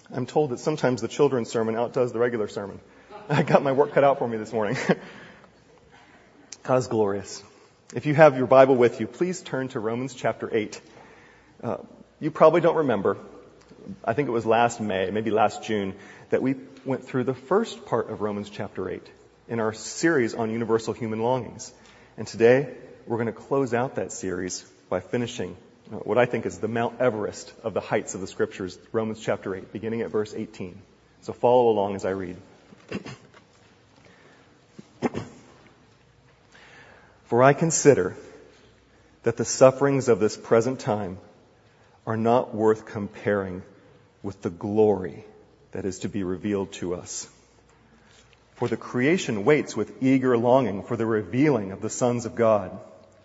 I'm told that sometimes the children's sermon outdoes the regular sermon. I got my work cut out for me this morning. God is glorious. If you have your Bible with you, please turn to Romans chapter 8. You probably don't remember, I think it was last May, maybe last June, that we went through the first part of Romans chapter 8 in our series on universal human longings. And today, we're going to close out that series by finishing what I think is the Mount Everest of the heights of the Scriptures, Romans chapter 8, beginning at verse 18. So follow along as I read. For I consider that the sufferings of this present time are not worth comparing with the glory that is to be revealed to us. For the creation waits with eager longing for the revealing of the sons of God.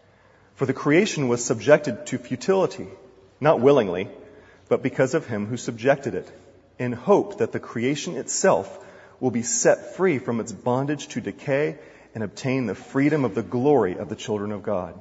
For the creation was subjected to futility, not willingly, but because of him who subjected it, in hope that the creation itself will be set free from its bondage to decay and obtain the freedom of the glory of the children of God.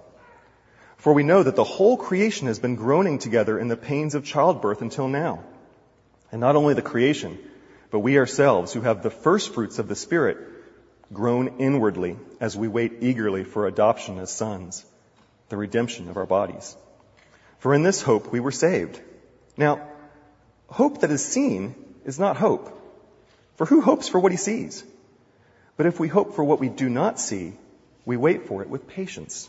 For we know that the whole creation has been groaning together in the pains of childbirth until now. And not only the creation, but we ourselves, who have the first fruits of the Spirit, groan inwardly as we wait eagerly for adoption as sons, the redemption of our bodies. For in this hope we were saved. Now, hope that is seen is not hope. For who hopes for what he sees? But if we hope for what we do not see, we wait for it with patience.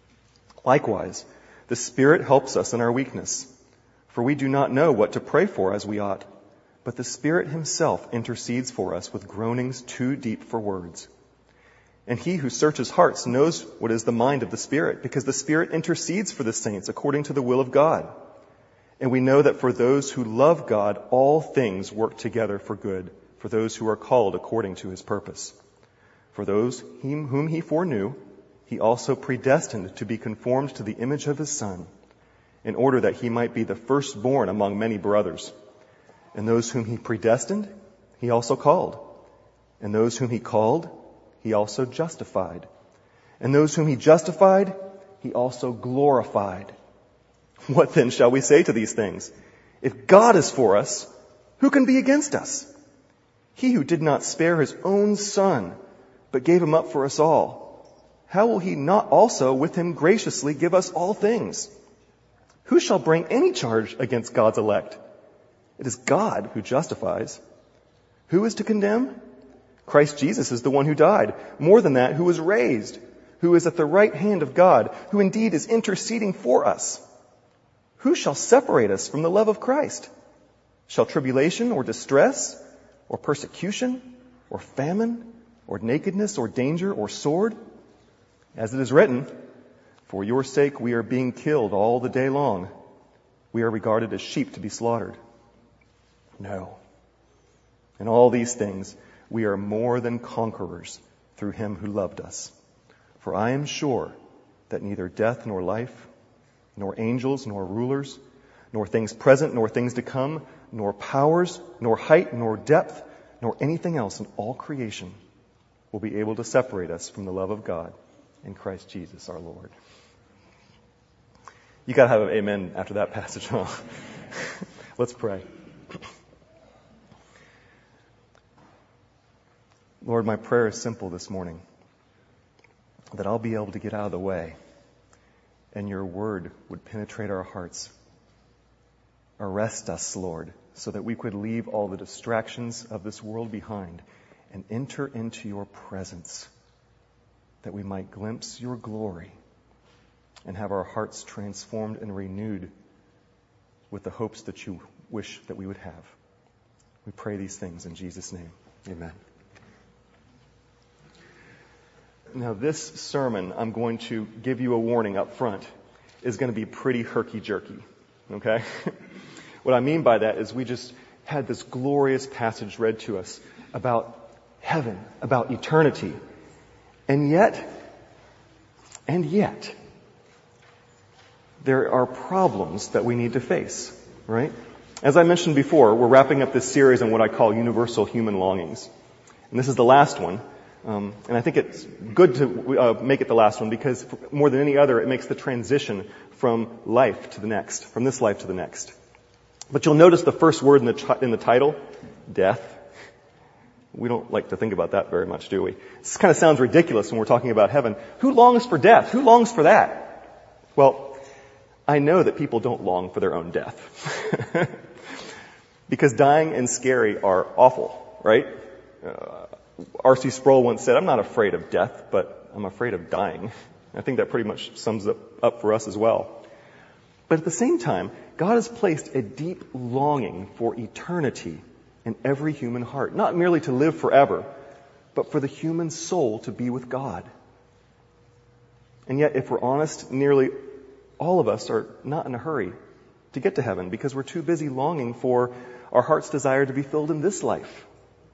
Likewise, the Spirit helps us in our weakness. For we do not know what to pray for as we ought, but the Spirit himself intercedes for us with groanings too deep for words. And he who searches hearts knows what is the mind of the Spirit, because the Spirit intercedes for the saints according to the will of God. And we know that for those who love God, all things work together for good, for those who are called according to his purpose. For those whom he foreknew, he also predestined to be conformed to the image of his Son, in order that he might be the firstborn among many brothers. And those whom he predestined, he also called. And those whom he called, he also justified. And those whom he justified, he also glorified. What then shall we say to these things? If God is for us, who can be against us? He who did not spare his own Son, but gave him up for us all, how will he not also with him graciously give us all things? Who shall bring any charge against God's elect? It is God who justifies. Who is to condemn? Christ Jesus is the one who died. More than that, who was raised, who is at the right hand of God, who indeed is interceding for us. Who shall separate us from the love of Christ? Shall tribulation or distress or persecution or famine or nakedness or danger or sword? As it is written, for your sake we are being killed all the day long. We are regarded as sheep to be slaughtered. No. In all these things, we are more than conquerors through him who loved us. For I am sure that neither death nor life, nor angels nor rulers, nor things present nor things to come, nor powers, nor height, nor depth, nor anything else in all creation will be able to separate us from the love of God in Christ Jesus our Lord. You got to have an amen after that passage, huh? Let's pray. Lord, my prayer is simple this morning, that I'll be able to get out of the way and your word would penetrate our hearts. Arrest us, Lord, so that we could leave all the distractions of this world behind and enter into your presence, that we might glimpse your glory and have our hearts transformed and renewed with the hopes that you wish that we would have. We pray these things in Jesus' name. Amen. Now, this sermon, I'm going to give you a warning up front, is going to be pretty herky-jerky, okay? What I mean by that is we just had this glorious passage read to us about heaven, about eternity. And yet, there are problems that we need to face, right? As I mentioned before, we're wrapping up this series on what I call universal human longings. And this is the last one. And I think it's good to make it the last one because more than any other, it makes the transition from life to the next, from this life to the next. But you'll notice the first word in the title, death. We don't like to think about that very much, do we? This kind of sounds ridiculous when we're talking about heaven. Who longs for death? Who longs for that? Well, I know that people don't long for their own death. Because dying and scary are awful, right? R.C. Sproul once said, I'm not afraid of death, but I'm afraid of dying. I think that pretty much sums it up for us as well. But at the same time, God has placed a deep longing for eternity in every human heart. Not merely to live forever, but for the human soul to be with God. And yet, if we're honest, nearly all of us are not in a hurry to get to heaven because we're too busy longing for our heart's desire to be filled in this life.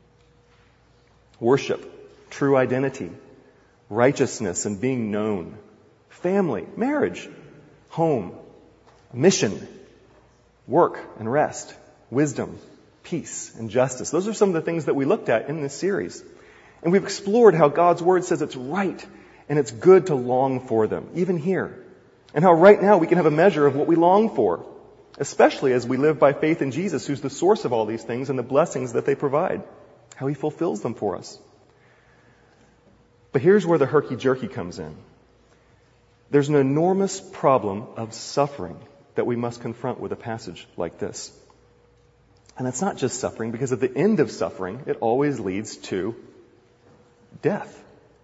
Worship, true identity, righteousness and being known, family, marriage, home, mission, work and rest, wisdom, peace and justice. Those are some of the things that we looked at in this series. And we've explored how God's Word says it's right and it's good to long for them, even here. And how right now we can have a measure of what we long for, especially as we live by faith in Jesus, who's the source of all these things and the blessings that they provide, how He fulfills them for us. But here's where the herky-jerky comes in. There's an enormous problem of suffering that we must confront with a passage like this. And it's not just suffering, because at the end of suffering, it always leads to death.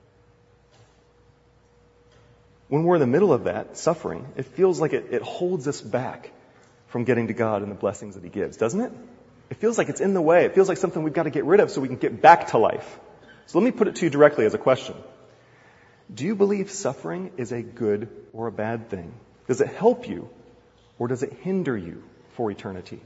When we're in the middle of that suffering, it feels like it holds us back from getting to God and the blessings that He gives, doesn't it? It feels like it's in the way. It feels like something we've got to get rid of so we can get back to life. So let me put it to you directly as a question. Do you believe suffering is a good or a bad thing? Does it help you or does it hinder you for eternity?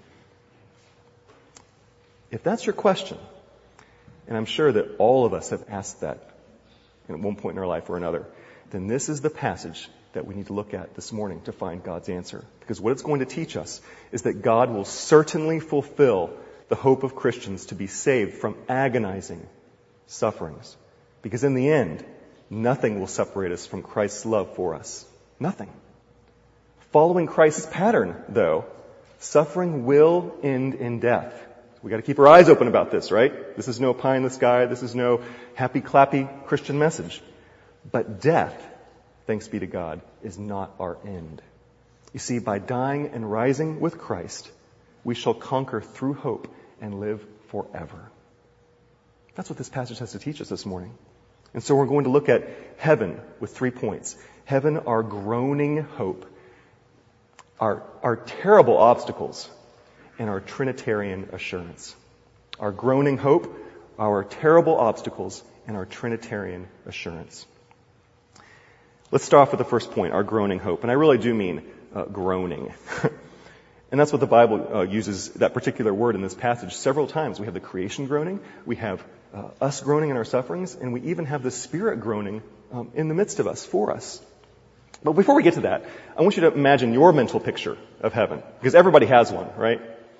If that's your question, and I'm sure that all of us have asked that at one point in our life or another, then this is the passage that we need to look at this morning to find God's answer. Because what it's going to teach us is that God will certainly fulfill the hope of Christians to be saved from agonizing sufferings. Because in the end, nothing will separate us from Christ's love for us. Nothing. Following Christ's pattern, though, suffering will end in death. We got to keep our eyes open about this, right? This is no pie in the sky. This is no happy, clappy Christian message. But death, thanks be to God, is not our end. You see, by dying and rising with Christ, we shall conquer through hope and live forever. That's what this passage has to teach us this morning. And so we're going to look at heaven with 3 points. Heaven, our groaning hope, our terrible obstacles, and our Trinitarian assurance. Our groaning hope, our terrible obstacles, and our Trinitarian assurance. Let's start off with the first point, our groaning hope. And I really do mean groaning. And that's what the Bible uses, that particular word in this passage, several times. We have the creation groaning, we have us groaning in our sufferings, and we even have the Spirit groaning in the midst of us, for us. But before we get to that, I want you to imagine your mental picture of heaven, because everybody has one, right?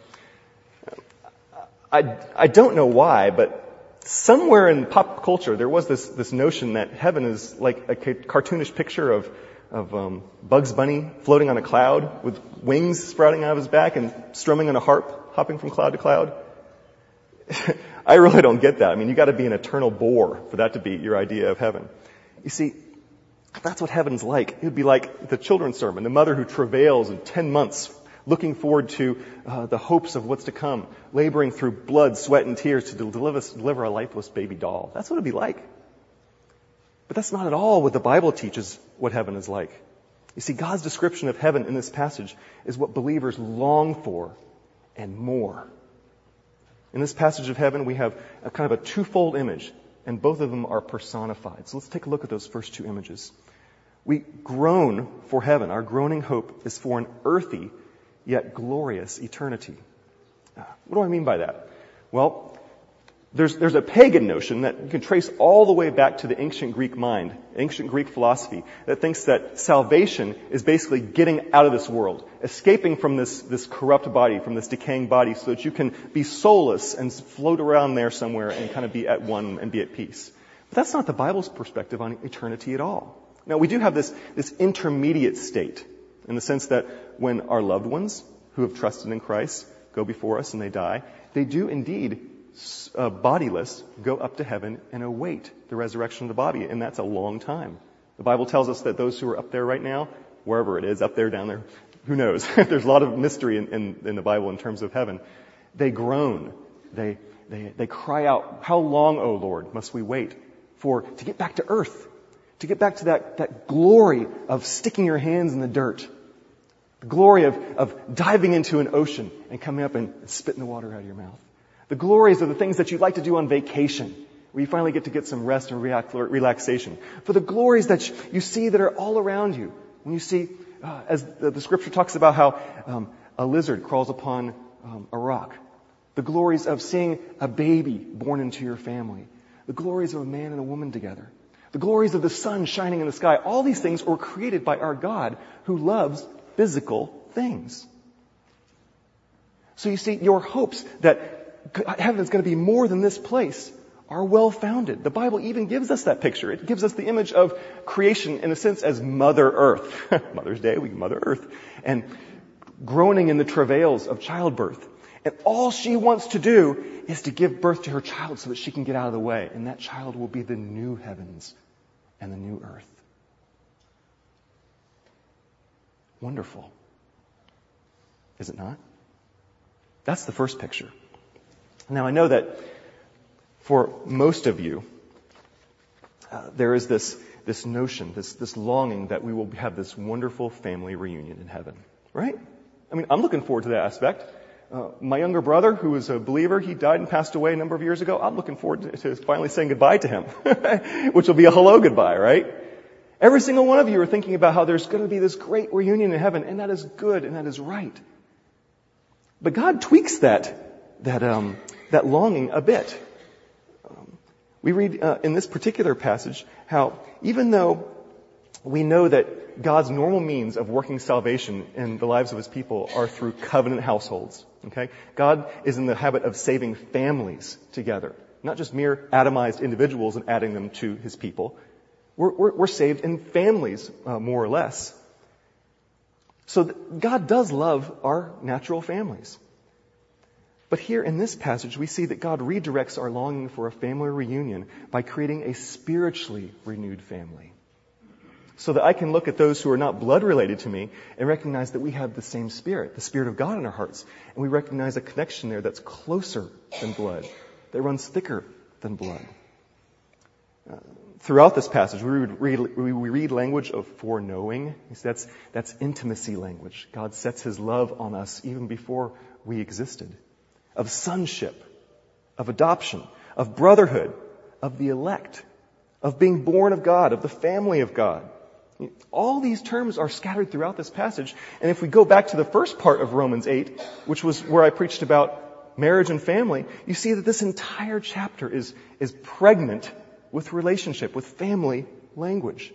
I don't know why, but somewhere in pop culture there was this notion that heaven is like a cartoonish picture of Bugs Bunny floating on a cloud with wings sprouting out of his back and strumming on a harp, hopping from cloud to cloud. I really don't get that. I mean, you got to be an eternal bore for that to be your idea of heaven. You see, if that's what heaven's like, it would be like the children's sermon, the mother who travails in 10 months, looking forward to the hopes of what's to come, laboring through blood, sweat, and tears to deliver a lifeless baby doll. That's what it'd be like. But that's not at all what the Bible teaches what heaven is like. You see, God's description of heaven in this passage is what believers long for and more. In this passage of heaven, we have a kind of a twofold image, and both of them are personified. So let's take a look at those first two images. We groan for heaven. Our groaning hope is for an earthy yet glorious eternity. What do I mean by that? Well, there's a pagan notion that you can trace all the way back to the ancient Greek mind, ancient Greek philosophy, that thinks that salvation is basically getting out of this world, escaping from this corrupt body, from this decaying body, so that you can be soulless and float around there somewhere and kind of be at one and be at peace. But that's not the Bible's perspective on eternity at all. Now, we do have this intermediate state, in the sense that when our loved ones who have trusted in Christ go before us and they die, they do indeed, bodiless, go up to heaven and await the resurrection of the body. And that's a long time. The Bible tells us that those who are up there right now, wherever it is, up there, down there, who knows? There's a lot of mystery in the Bible in terms of heaven. They groan. They cry out, how long, O Lord, must we wait to get back to earth, to get back to that glory of sticking your hands in the dirt, the glory of diving into an ocean and coming up and spitting the water out of your mouth, the glories of the things that you'd like to do on vacation, where you finally get to get some rest and relaxation, for the glories that you see that are all around you. When you see, as the scripture talks about how a lizard crawls upon a rock, the glories of seeing a baby born into your family, the glories of a man and a woman together, the glories of the sun shining in the sky, all these things were created by our God who loves physical things. So you see, your hopes that heaven is going to be more than this place are well-founded. The Bible even gives us that picture. It gives us the image of creation, in a sense, as Mother Earth. Mother's Day, Mother Earth. And groaning in the travails of childbirth. And all she wants to do is to give birth to her child so that she can get out of the way. And that child will be the new heavens and the new earth. Wonderful. Is it not? That's the first picture. Now, I know that for most of you, there is this notion, this longing that we will have this wonderful family reunion in heaven. Right? I mean, I'm looking forward to that aspect. My younger brother, who was a believer, he died and passed away a number of years ago. I'm looking forward to finally saying goodbye to him, which will be a hello goodbye, right? Every single one of you are thinking about how there's going to be this great reunion in heaven, and that is good and that is right. But God tweaks that longing a bit. We read in this particular passage how even though we know that God's normal means of working salvation in the lives of His people are through covenant households. Okay? God is in the habit of saving families together, not just mere atomized individuals and adding them to His people. We're saved in families, more or less. So God does love our natural families. But here in this passage, we see that God redirects our longing for a family reunion by creating a spiritually renewed family. So that I can look at those who are not blood related to me and recognize that we have the same Spirit, the Spirit of God in our hearts. And we recognize a connection there that's closer than blood, that runs thicker than blood. Throughout this passage, we read language of foreknowing. That's intimacy language. God sets His love on us even before we existed. Of sonship, of adoption, of brotherhood, of the elect, of being born of God, of the family of God. All these terms are scattered throughout this passage. And if we go back to the first part of Romans 8, which was where I preached about marriage and family, you see that this entire chapter is pregnant with relationship, with family language.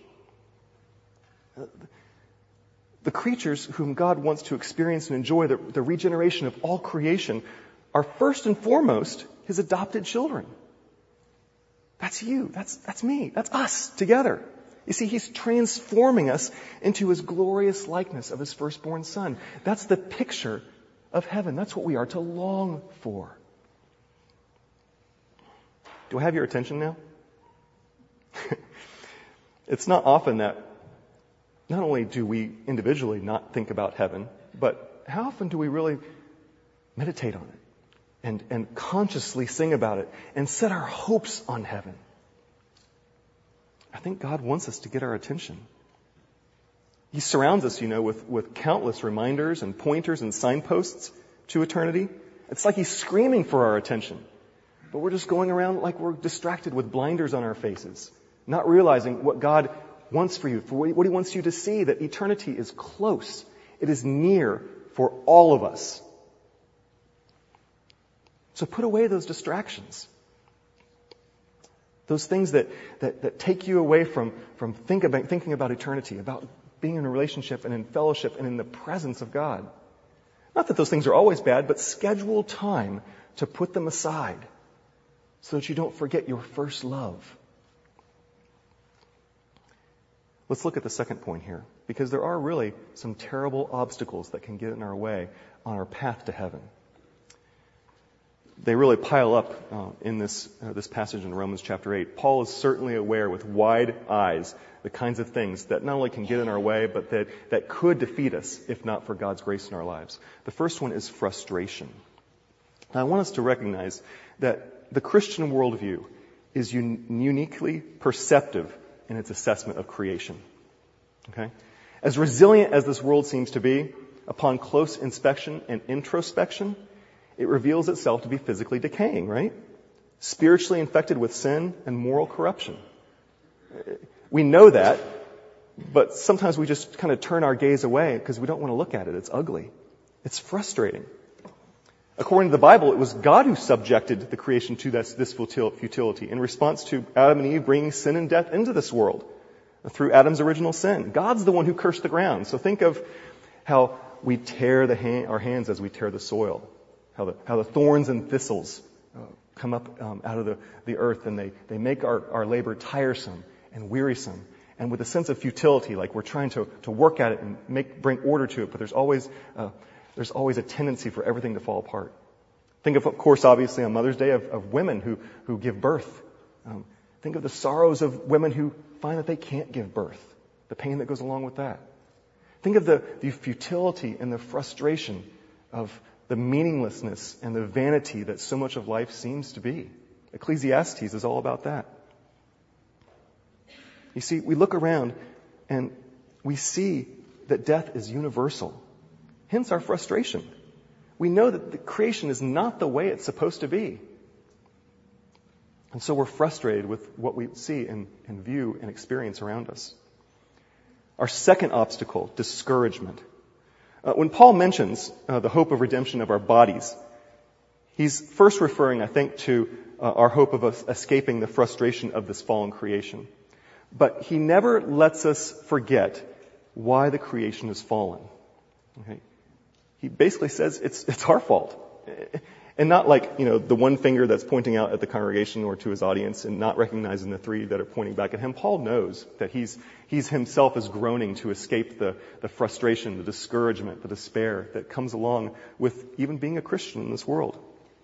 The creatures whom God wants to experience and enjoy the regeneration of all creation are first and foremost His adopted children. That's you. That's me. That's us together. You see, He's transforming us into His glorious likeness of His firstborn Son. That's the picture of heaven. That's what we are to long for. Do I have your attention now? It's not often that not only do we individually not think about heaven, but how often do we really meditate on it and consciously sing about it and set our hopes on heaven? I think God wants us to get our attention. He surrounds us, with countless reminders and pointers and signposts to eternity. It's like He's screaming for our attention. But we're just going around like we're distracted with blinders on our faces, not realizing what God wants for you, for what He wants you to see, that eternity is close. It is near for all of us. So put away those distractions. Those things that take you away from thinking about eternity, about being in a relationship and in fellowship and in the presence of God. Not that those things are always bad, but schedule time to put them aside so that you don't forget your first love. Let's look at the second point here. because there are really some terrible obstacles that can get in our way on our path to heaven. They really pile up in this passage in Romans chapter 8. Paul is certainly aware with wide eyes the kinds of things that not only can get in our way, but that could defeat us if not for God's grace in our lives. The first one is frustration. Now, I want us to recognize that the Christian worldview is uniquely perceptive in its assessment of creation. Okay? As resilient as this world seems to be, upon close inspection and introspection, it reveals itself to be physically decaying, right? Spiritually infected with sin and moral corruption. We know that, but sometimes we just kind of turn our gaze away because we don't want to look at it. It's ugly. It's frustrating. According to the Bible, it was God who subjected the creation to this futility in response to Adam and Eve bringing sin and death into this world through Adam's original sin. God's the one who cursed the ground. So think of how we tear our hands as we tear the soil, how the thorns and thistles come up out of the earth, and they make our labor tiresome and wearisome, and with a sense of futility, like we're trying to work at it and bring order to it, but there's always a tendency for everything to fall apart. Think of course, obviously on Mother's Day of women who give birth. Think of the sorrows of women who find that they can't give birth, the pain that goes along with that. Think of the futility and the frustration of the meaninglessness and the vanity that so much of life seems to be. Ecclesiastes is all about that. You see, we look around and we see that death is universal. Hence our frustration. We know that the creation is not the way it's supposed to be. And so we're frustrated with what we see and view and experience around us. Our second obstacle, discouragement. When Paul mentions the hope of redemption of our bodies, he's first referring, I think, to our hope of us escaping the frustration of this fallen creation. But he never lets us forget why the creation is fallen. Okay? He basically says it's our fault. And not like, the one finger that's pointing out at the congregation or to his audience and not recognizing the three that are pointing back at him. Paul knows that he's himself is groaning to escape the frustration, the discouragement, the despair that comes along with even being a Christian in this world.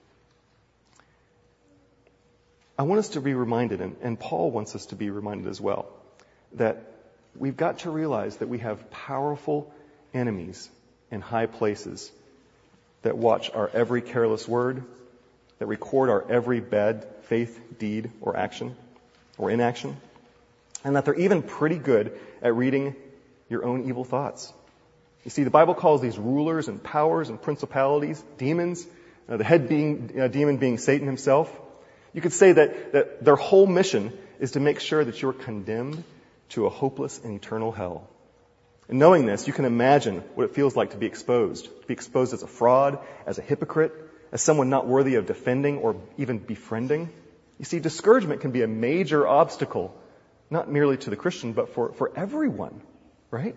I want us to be reminded, and Paul wants us to be reminded as well, that we've got to realize that we have powerful enemies in high places that watch our every careless word, that record our every bad faith, deed, or action, or inaction, and that they're even pretty good at reading your own evil thoughts. You see, the Bible calls these rulers and powers and principalities demons, the head demon being Satan himself. You could say that their whole mission is to make sure that you're condemned to a hopeless and eternal hell. And knowing this, you can imagine what it feels like to be exposed as a fraud, as a hypocrite, as someone not worthy of defending or even befriending. You see, discouragement can be a major obstacle, not merely to the Christian, but for everyone, right?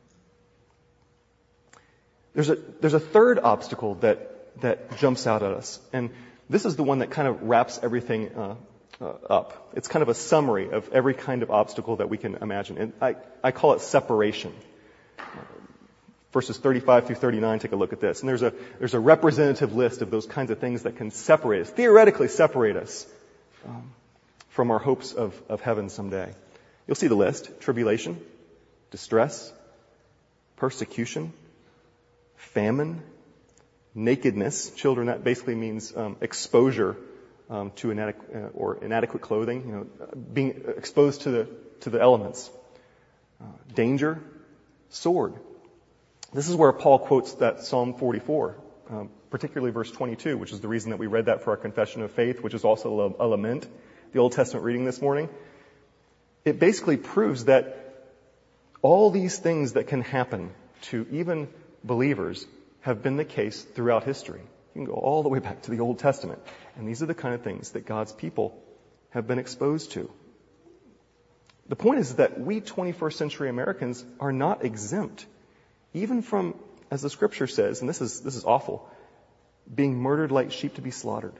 There's a third obstacle that jumps out at us, and this is the one that kind of wraps everything up. It's kind of a summary of every kind of obstacle that we can imagine, and I call it separation. Verses 35 through 39, take a look at this. And there's a representative list of those kinds of things that can separate us, theoretically separate us from our hopes of heaven someday. You'll see the list: tribulation, distress, persecution, famine, nakedness. Children, that basically means exposure to inadequate clothing, being exposed to the elements. Danger, sword. This is where Paul quotes that Psalm 44, particularly verse 22, which is the reason that we read that for our confession of faith, which is also a lament, the Old Testament reading this morning. It basically proves that all these things that can happen to even believers have been the case throughout history. You can go all the way back to the Old Testament. And these are the kind of things that God's people have been exposed to. The point is that we 21st century Americans are not exempt, even from, as the scripture says, and this is awful, being murdered like sheep to be slaughtered.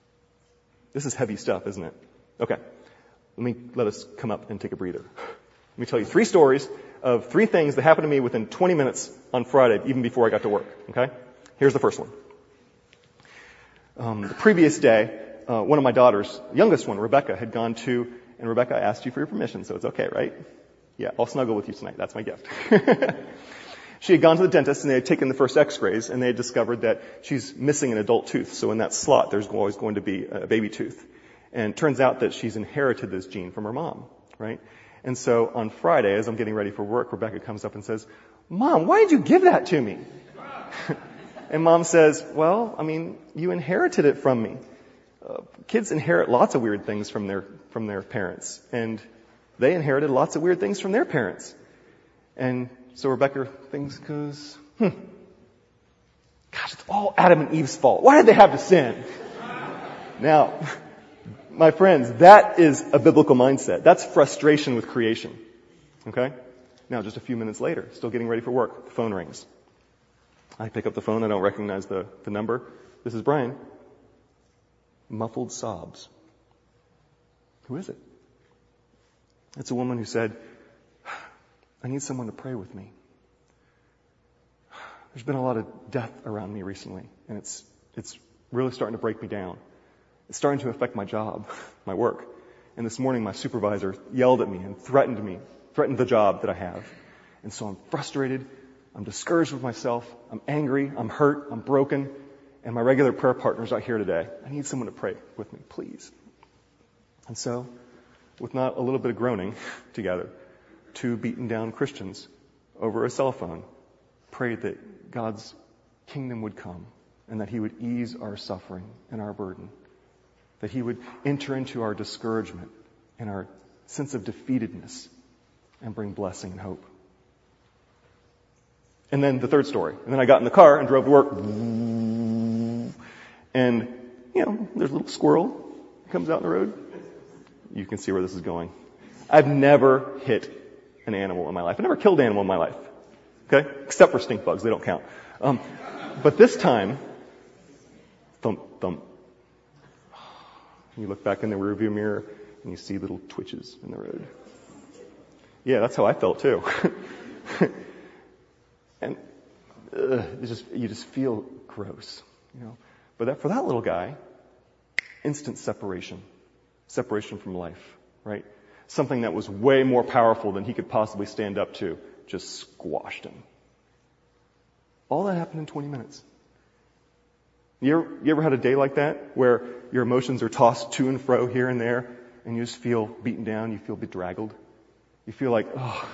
This is heavy stuff, isn't it? Okay. Let us come up and take a breather. Let me tell you 3 stories of 3 things that happened to me within 20 minutes on Friday, even before I got to work. Okay? Here's the first one. The previous day, one of my daughters, the youngest one, Rebecca, had gone to, and Rebecca, I asked you for your permission, so it's okay, right? Yeah, I'll snuggle with you tonight. That's my gift. She had gone to the dentist, and they had taken the first x-rays, and they had discovered that she's missing an adult tooth. So in that slot, there's always going to be a baby tooth. And it turns out that she's inherited this gene from her mom, right? And so on Friday, as I'm getting ready for work, Rebecca comes up and says, "Mom, why did you give that to me?" And Mom says, "Well, I mean, you inherited it from me." Kids inherit lots of weird things from their parents. And they inherited lots of weird things from their parents. And so Rebecca goes, gosh, it's all Adam and Eve's fault. Why did they have to sin? Now, my friends, that is a biblical mindset. That's frustration with creation. Okay? Now, just a few minutes later, still getting ready for work, the phone rings. I pick up the phone. I don't recognize the number. This is Brian. Muffled sobs. Who is it? It's a woman who said, "I need someone to pray with me. There's been a lot of death around me recently, and it's really starting to break me down. It's starting to affect my job, my work. And this morning my supervisor yelled at me and threatened the job that I have. And so I'm frustrated, I'm discouraged with myself, I'm angry, I'm hurt, I'm broken, and my regular prayer partner's not here today. I need someone to pray with me, please." And so, with not a little bit of groaning together, 2 beaten down Christians over a cell phone prayed that God's kingdom would come and that He would ease our suffering and our burden, that He would enter into our discouragement and our sense of defeatedness and bring blessing and hope. And then the third story. And then I got in the car and drove to work. And, there's a little squirrel that comes out in the road. You can see where this is going. I've never hit an animal in my life. I've never killed an animal in my life. Okay? Except for stink bugs. They don't count. But this time, thump, thump. You look back in the rearview mirror and you see little twitches in the road. Yeah, that's how I felt too. And you just feel gross, But for that little guy, instant separation from life, right? Something that was way more powerful than he could possibly stand up to just squashed him. All that happened in 20 minutes. You ever had a day like that where your emotions are tossed to and fro here and there and you just feel beaten down, you feel bedraggled? You feel like,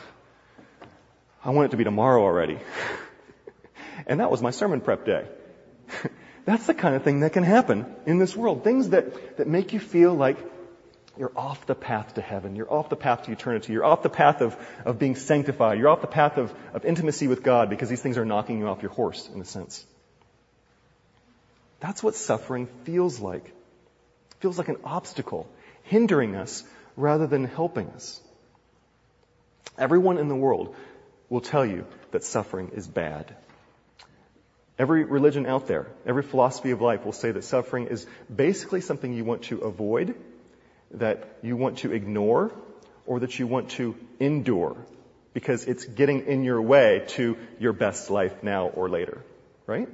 I want it to be tomorrow already. And that was my sermon prep day. That's the kind of thing that can happen in this world. Things that make you feel like you're off the path to heaven. You're off the path to eternity. You're off the path of being sanctified. You're off the path of intimacy with God because these things are knocking you off your horse, in a sense. That's what suffering feels like. It feels like an obstacle, hindering us rather than helping us. Everyone in the world will tell you that suffering is bad. Every religion out there, every philosophy of life will say that suffering is basically something you want to avoid, that you want to ignore, or that you want to endure because it's getting in your way to your best life now or later, right?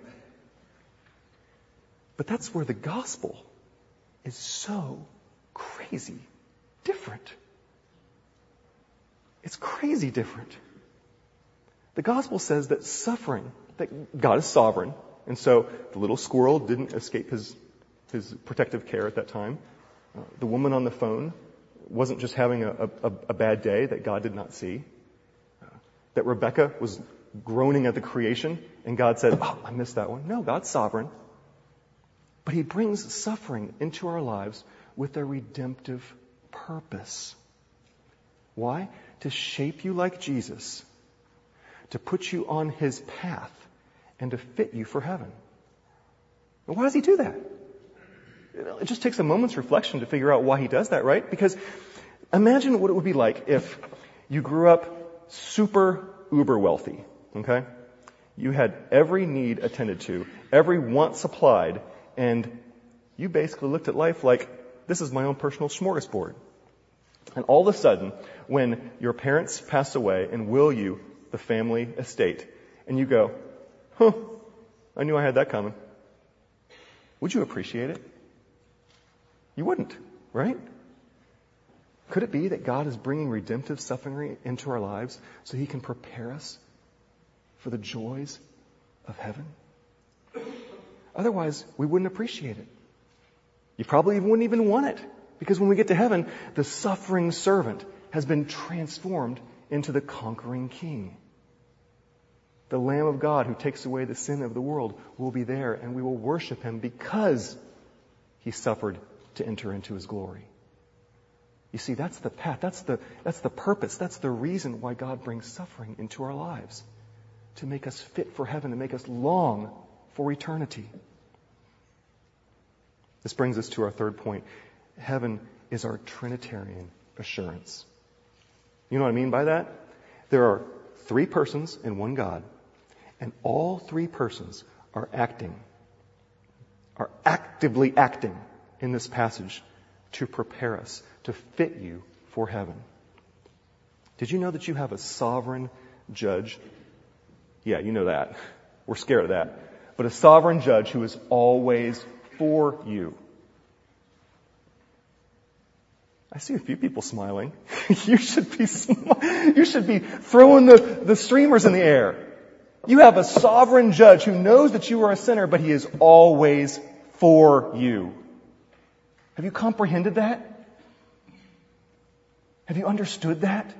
But that's where the gospel is so crazy different. It's crazy different. The gospel says that suffering, that God is sovereign, and so the little squirrel didn't escape his protective care at that time. The woman on the phone wasn't just having a bad day that God did not see. That Rebecca was groaning at the creation, and God said, I missed that one. No, God's sovereign. But He brings suffering into our lives with a redemptive purpose. Why? To shape you like Jesus, to put you on His path, and to fit you for heaven. And why does He do that? It just takes a moment's reflection to figure out why He does that, right? Because imagine what it would be like if you grew up super uber wealthy, okay? You had every need attended to, every want supplied, and you basically looked at life like, this is my own personal smorgasbord. And all of a sudden, when your parents pass away and will you the family estate, and you go, I knew I had that coming. Would you appreciate it? You wouldn't, right? Could it be that God is bringing redemptive suffering into our lives so He can prepare us for the joys of heaven? Otherwise, we wouldn't appreciate it. You probably wouldn't even want it, because when we get to heaven, the suffering servant has been transformed into the conquering king. The Lamb of God who takes away the sin of the world will be there, and we will worship Him because He suffered to enter into His glory. You see, that's the path, that's the purpose, that's the reason why God brings suffering into our lives. To make us fit for heaven, to make us long for eternity. This brings us to our third point. Heaven is our Trinitarian assurance. You know what I mean by that? There are three persons in one God, and all three persons are actively acting in this passage to prepare us, to fit you for heaven. Did you know that you have a sovereign judge? Yeah, you know that. We're scared of that. But a sovereign judge who is always for you. I see a few people smiling. You should be throwing the streamers in the air. You have a sovereign judge who knows that you are a sinner, but He is always for you. Have you comprehended that? Have you understood that?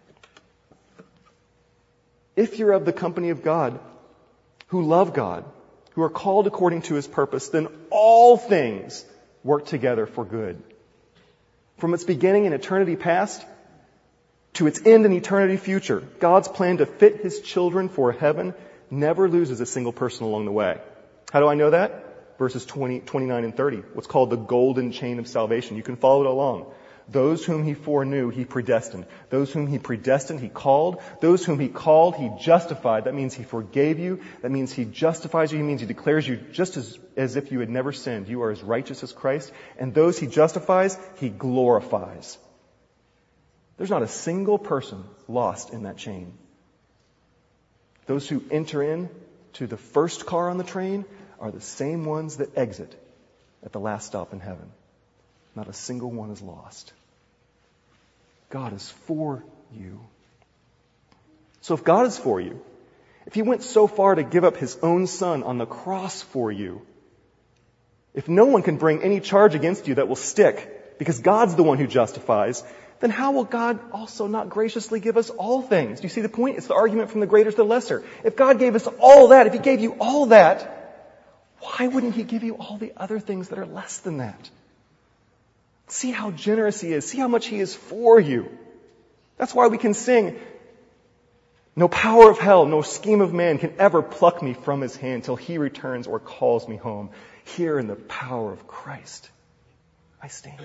If you're of the company of God, who love God, who are called according to His purpose, then all things work together for good. From its beginning in eternity past to its end in eternity future, God's plan to fit His children for heaven never loses a single person along the way. How do I know that? Verses 20, 29, and 30. What's called the golden chain of salvation. You can follow it along. Those whom He foreknew, He predestined. Those whom He predestined, He called. Those whom He called, He justified. That means He forgave you. That means He justifies you. He means He declares you just as if you had never sinned. You are as righteous as Christ. And those He justifies, He glorifies. There's not a single person lost in that chain. Those who enter in to the first car on the train are the same ones that exit at the last stop in heaven. Not a single one is lost. God is for you. So if God is for you, if He went so far to give up His own Son on the cross for you, if no one can bring any charge against you that will stick, because God's the one who justifies, then how will God also not graciously give us all things? Do you see the point? It's the argument from the greater to the lesser. If God gave us all that, if He gave you all that, why wouldn't He give you all the other things that are less than that? See how generous He is. See how much He is for you. That's why we can sing, no power of hell, no scheme of man can ever pluck me from His hand till He returns or calls me home. Here in the power of Christ, I stand.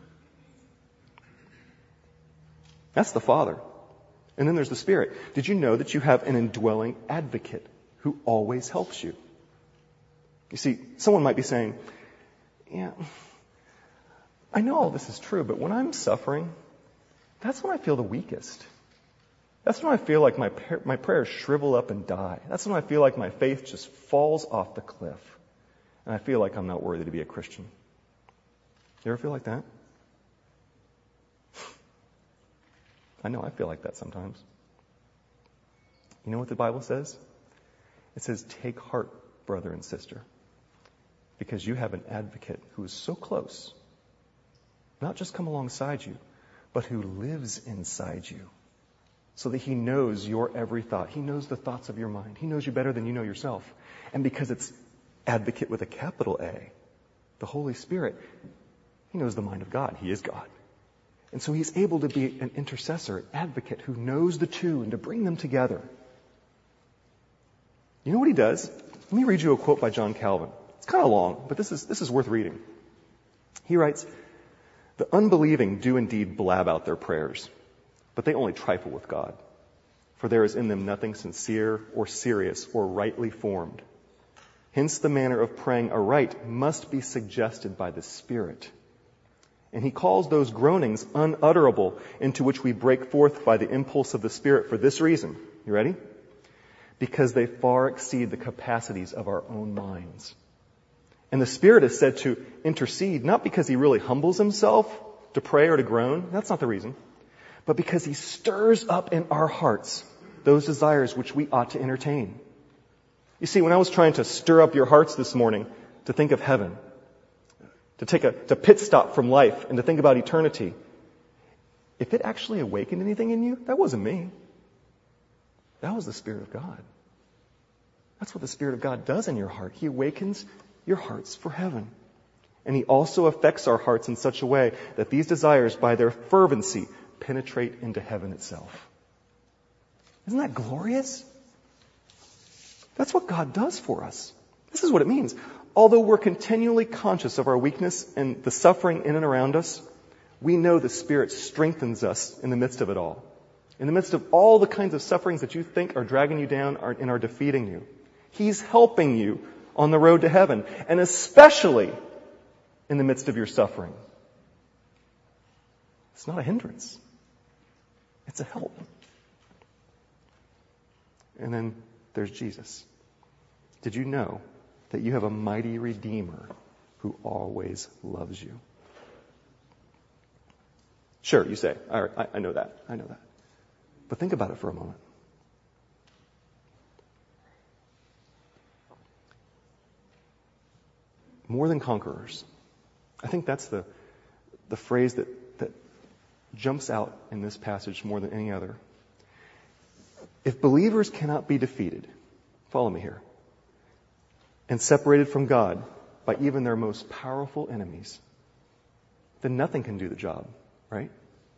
That's the Father. And then there's the Spirit. Did you know that you have an indwelling advocate who always helps you? You see, someone might be saying, yeah, I know all this is true, but when I'm suffering, that's when I feel the weakest. That's when I feel like my prayers shrivel up and die. That's when I feel like my faith just falls off the cliff. And I feel like I'm not worthy to be a Christian. You ever feel like that? I know I feel like that sometimes. You know what the Bible says? It says, take heart, brother and sister, because you have an advocate who is so close, not just come alongside you, but who lives inside you, so that He knows your every thought. He knows the thoughts of your mind. He knows you better than you know yourself. And because it's advocate with a capital A, the Holy Spirit, He knows the mind of God. He is God. And so He's able to be an intercessor, an advocate who knows the two and to bring them together. You know what He does? Let me read you a quote by John Calvin. It's kind of long, but this is worth reading. He writes, "The unbelieving do indeed blab out their prayers, but they only trifle with God. For there is in them nothing sincere or serious or rightly formed. Hence the manner of praying aright must be suggested by the Spirit. And he calls those groanings unutterable, into which we break forth by the impulse of the Spirit for this reason. You ready? Because they far exceed the capacities of our own minds. And the Spirit is said to intercede, not because he really humbles himself to pray or to groan. That's not the reason. But because he stirs up in our hearts those desires which we ought to entertain. You see, when I was trying to stir up your hearts this morning to think of heaven, to pit stop from life and to think about eternity, if it actually awakened anything in you, that wasn't me. That was the Spirit of God. That's what the Spirit of God does in your heart. He awakens your hearts for heaven. And he also affects our hearts in such a way that these desires, by their fervency, penetrate into heaven itself. Isn't that glorious? That's what God does for us. This is what it means. Although we're continually conscious of our weakness and the suffering in and around us, we know the Spirit strengthens us in the midst of it all. In the midst of all the kinds of sufferings that you think are dragging you down and are defeating you. He's helping you on the road to heaven, and especially in the midst of your suffering. It's not a hindrance. It's a help. And then there's Jesus. Did you know that you have a mighty Redeemer who always loves you? Sure, you say, I know that. I know that. But think about it for a moment. More than conquerors. I think that's the phrase that jumps out in this passage more than any other. If believers cannot be defeated, follow me here, and separated from God by even their most powerful enemies, then nothing can do the job, right?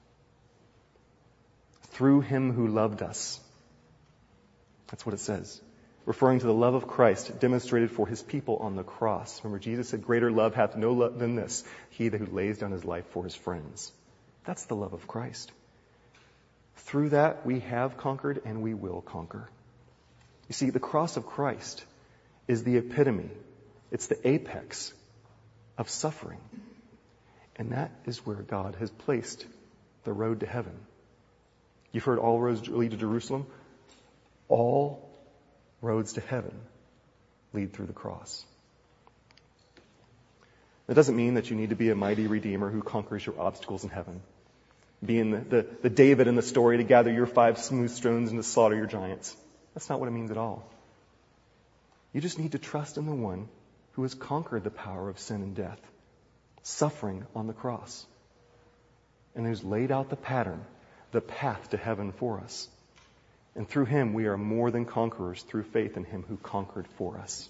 Through him who loved us. That's what it says. Referring to the love of Christ demonstrated for his people on the cross. Remember, Jesus said, greater love hath no love than this, he who lays down his life for his friends. That's the love of Christ. Through that, we have conquered and we will conquer. You see, the cross of Christ is the epitome. It's the apex of suffering. And that is where God has placed the road to heaven. You've heard all roads lead to Jerusalem. All roads to heaven lead through the cross. That doesn't mean that you need to be a mighty Redeemer who conquers your obstacles in heaven. Being the David in the story to gather your 5 smooth stones and to slaughter your giants. That's not what it means at all. You just need to trust in the one who has conquered the power of sin and death, suffering on the cross, and who's laid out the pattern, the path to heaven for us. And through him, we are more than conquerors through faith in him who conquered for us.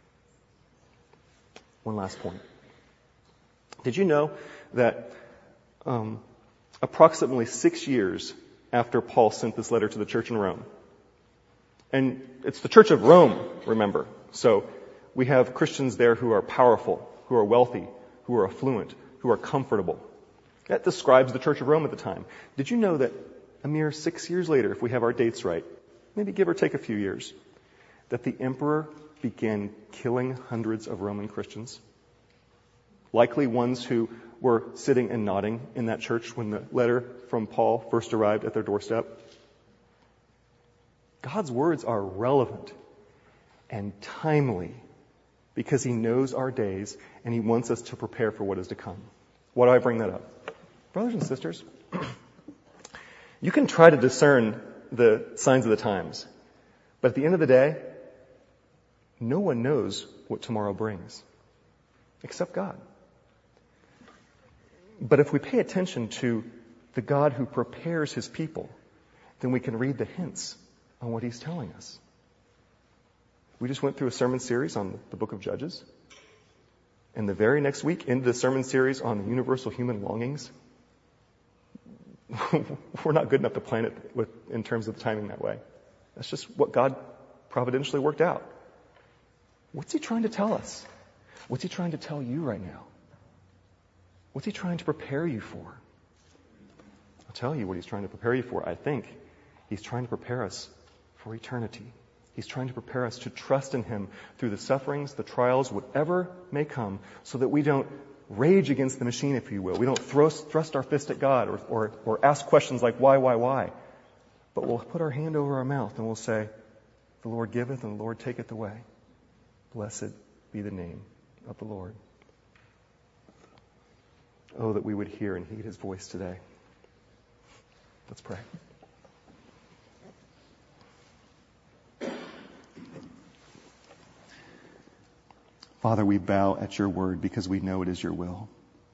One last point. Did you know that approximately 6 years after Paul sent this letter to the church in Rome, and it's the church of Rome, remember, so we have Christians there who are powerful, who are wealthy, who are affluent, who are comfortable. That describes the church of Rome at the time. Did you know that a mere 6 years later, if we have our dates right, maybe give or take a few years, that the emperor began killing hundreds of Roman Christians? Likely ones who were sitting and nodding in that church when the letter from Paul first arrived at their doorstep. God's words are relevant and timely because he knows our days and he wants us to prepare for what is to come. Why do I bring that up? Brothers and sisters, you can try to discern the signs of the times, but at the end of the day, no one knows what tomorrow brings except God. But if we pay attention to the God who prepares his people, then we can read the hints on what he's telling us. We just went through a sermon series on the book of Judges. And the very next week, into the sermon series on the universal human longings. We're not good enough to plan it in terms of timing that way. That's just what God providentially worked out. What's he trying to tell us? What's he trying to tell you right now? What's he trying to prepare you for? I'll tell you what he's trying to prepare you for. I think he's trying to prepare us for eternity. He's trying to prepare us to trust in him through the sufferings, the trials, whatever may come, so that we don't rage against the machine, if you will. We don't thrust our fist at God or ask questions like, why? But we'll put our hand over our mouth and we'll say, the Lord giveth and the Lord taketh away. Blessed be the name of the Lord. Oh, that we would hear and heed his voice today. Let's pray. Father, we bow at your word because we know it is your will.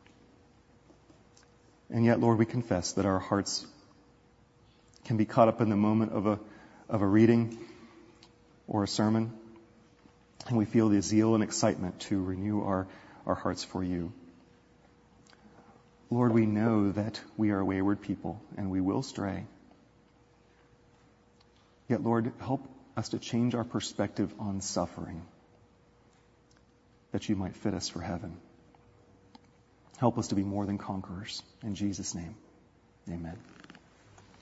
And yet, Lord, we confess that our hearts can be caught up in the moment of a reading or a sermon, and we feel the zeal and excitement to renew our hearts for you. Lord, we know that we are wayward people and we will stray. Yet, Lord, help us to change our perspective on suffering, that you might fit us for heaven. Help us to be more than conquerors. In Jesus' name, amen.